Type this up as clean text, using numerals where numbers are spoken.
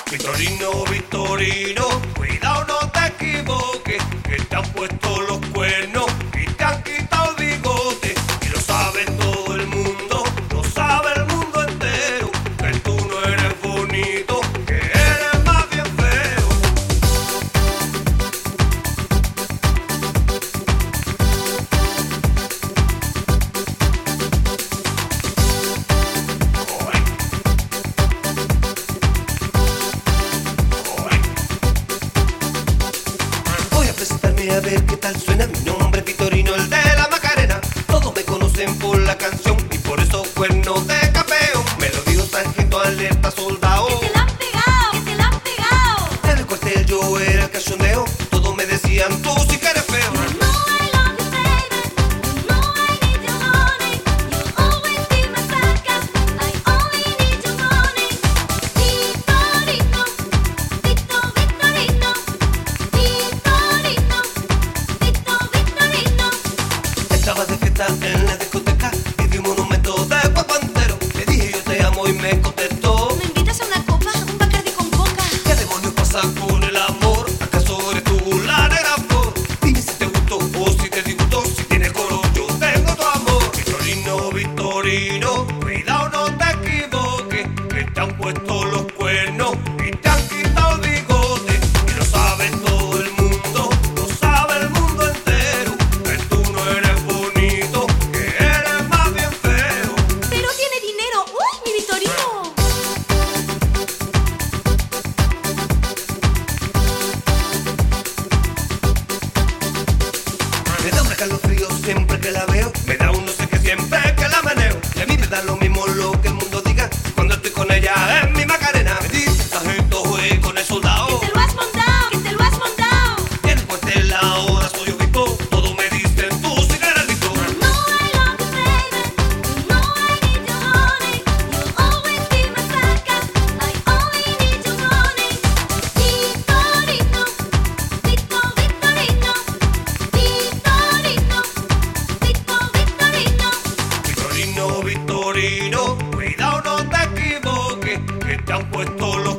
Vitorino, Vitorino, cuidado no te equivoques, que te han puesto los cuernos y te han quitado el bigote. Y lo sabe todo el mundo, lo sabe el mundo entero, que tú no eres bonito, que eres más bien feo. A ver qué tal suena. Mi nombre es Vitorino, el de la Macarena. Todos me conocen por la canción y por eso cuernos de campeón. Me lo dijo sargento, alerta, soldado. ¡Que te la han pegado! ¡Que te la han pegado! En el cuartel yo era el cachondeo. Todos me decían, tú sí que eres feo. Estaba de fiesta en la discoteca y vi un monumento de cuerpo entero. Le dije yo te amo y me contestó: ¿Me invitas a una copa? Un Bacardi con coca. ¿Qué demonios pasa con el amor? ¿Acaso eres tú la negra flor? Dime si te gustó o si te disgustó. Si tienes coro yo tengo tu amor. Vitorino, Vitorino, cuidado no te equivoques, que te han puesto los cuernos y te han quitado el bigote. Y lo sabe todo el mundo, lo sabe el mundo entero, que tú no eres bonito, que eres más bien feo. Pero tiene dinero. ¡Uy, mi Vitorino! Me da un escalofrío siempre que la veo, me da un no sé qué siempre que la meneo. Y a mí me da lo mismo lo que el mundo diga, cuando estoy con ella es mi Macarena. Me dice sargento, juez con el soldado. ¡Que te lo has montado! ¡Que te lo has montado! Y en el cuartel ahora soy obispo, todos me dicen tú sí que eres listo. Vitorino, Vitorino, cuidado no te equivoques, que te han puesto los